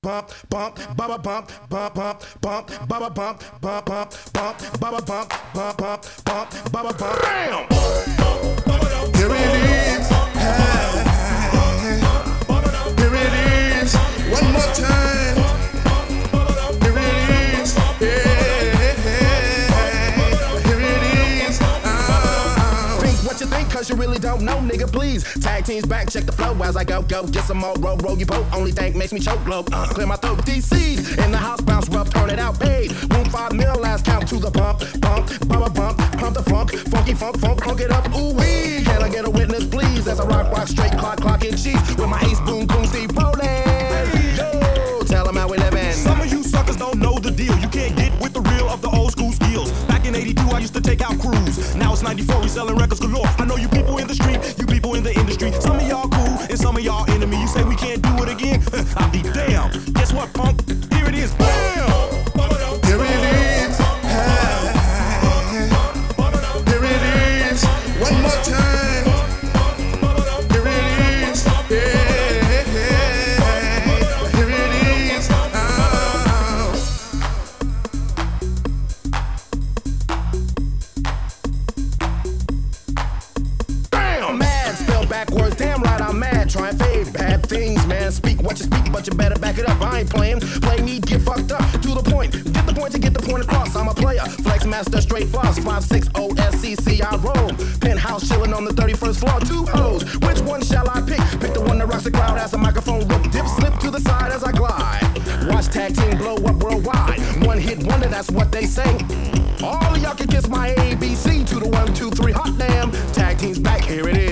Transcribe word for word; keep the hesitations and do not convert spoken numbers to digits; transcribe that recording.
bump, bump, baba bump, bump, bump, bump, baba bump, bump, bump, bump, baba bump, bump, bump, bump, baba bump. Bam! Here it is. Here it is. One more time. Here it is. Here it is. Think what you think, cause you really don't know, nigga, please. Tag teams back, check the flow as I go, go. Get some more, roll, roll your boat. Only thing makes me choke, blow. Uh, clear my throat. D C's in the house, bounce rough, turn it out, paid. Room five mil, last count to the bump, bump, bump, bump, pump the funk, funky funk, funk, funk it up, ooh wee. Can I get a witness, please? As I rock, rock, straight, clock, clock, and cheese. With my ace, boom, boom, Steve Rollin'. Yo, tell them how we livin'. Some of you suckers don't know the deal. You can't get with the real of the old school skills. Back in eighty-two, I used to take out crews. Now it's ninety-four, we selling records galore. I know you people in the street, you people in the industry. Some of y'all cool, and some of y'all enemy. You say we can't do it again? I'll be damn. Guess what, punk? Here it is. Bam! Here it is. Here it is. One more time. Here it is. Here it is. Bam! Mad, spell backwards. Damn right I'm mad. Try and fade bad things, man. Speak what you speak, but you better back it up. I ain't playing. Play me, get fucked up. To the point. Get the point to get the point across. I'm a player. Flex master, straight boss. five six O S C C, I roam. Penthouse chilling on the thirty-first floor. Two hoes. Which one shall I pick? Pick the one that rocks the crowd as a microphone rope. Dip, slip to the side as I glide. Watch tag team blow up worldwide. One hit wonder, that's what they say. All of y'all can kiss my A B C to the one, two, three, hot damn. Tag team's back, here it is.